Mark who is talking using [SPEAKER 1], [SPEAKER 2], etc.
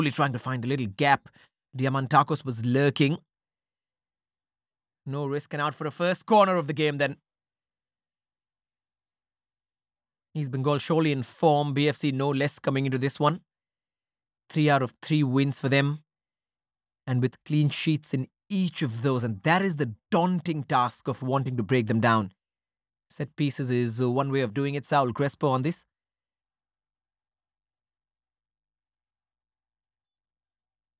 [SPEAKER 1] trying to find a little gap. Diamantakos was lurking. No risk and out for a first corner of the game then. East Bengal surely in form. BFC no less coming into this one. 3 out of 3 wins for them. And with clean sheets in each of those. And that is the daunting task of wanting to break them down. Set pieces is one way of doing it. Saul Crespo on this.